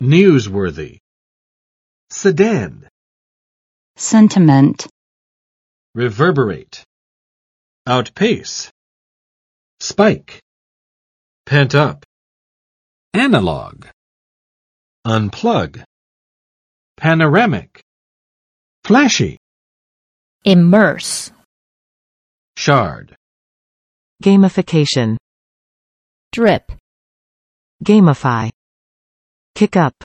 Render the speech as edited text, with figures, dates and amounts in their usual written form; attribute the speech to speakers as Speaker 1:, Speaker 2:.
Speaker 1: newsworthy, sedan,
Speaker 2: sentiment,
Speaker 1: reverberate, outpace, spike, pent up,
Speaker 3: analog,
Speaker 1: unplug, panoramic, flashy,
Speaker 4: immerse,
Speaker 1: shard,
Speaker 5: gamification,
Speaker 4: drip,
Speaker 5: gamify, kick up.